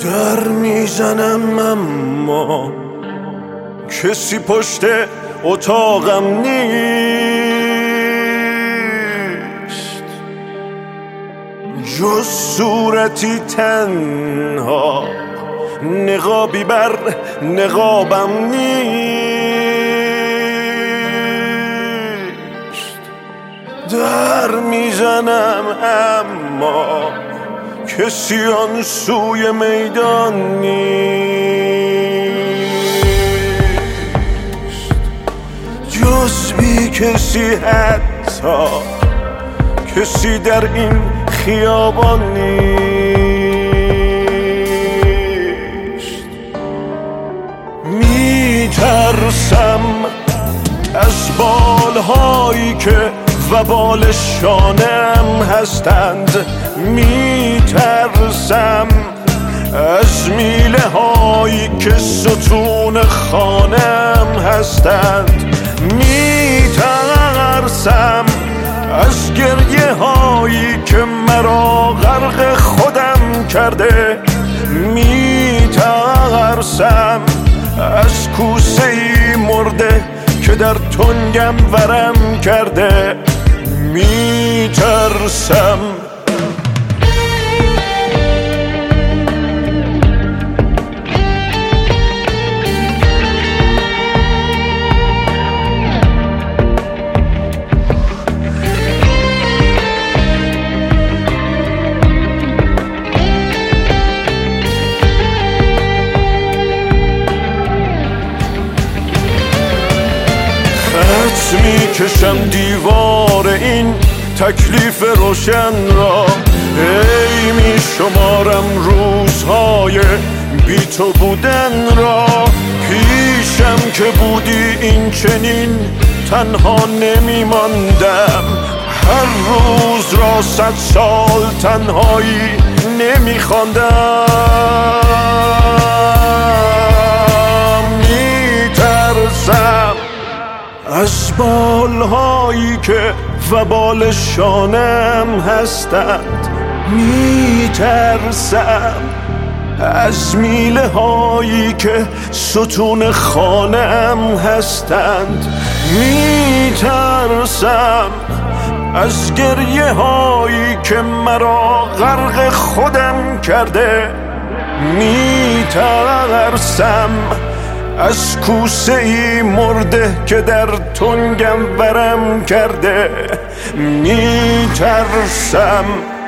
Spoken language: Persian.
در میزنم اما کسی پشت اتاقم نیست، جز صورتی تنها نقابی بر نقابم نیست. در میزنم اما کسی آن سوی میدان نیست، جز بی کسی حتی کسی در این خیابان نیست. میترسم از بالهایی که وبال شانم هستند، میترسم از میله هایی که ستون خانم هستند، میترسم از گریه هایی که مرا غرق خودم کرده، میترسم از کوسه ای مرده که در تنگم ورم کرده، میترسم میکشم دیوار این تکلیف روشن را، ای میشمارم روزهای بی تو بودن را. پیشم که بودی این چنین تنها نمیماندم، هر روز را 100 سال تنهایی نمیخواندم. میترسم از بالهایی که وبال شانم هستند، میترسم از میله هایی که ستون خانم هستند، میترسم از گریه هایی که مرا غرق خودم کرده، میترسم از کوسه ای مرده که در تنگم ورم کرده، میترسم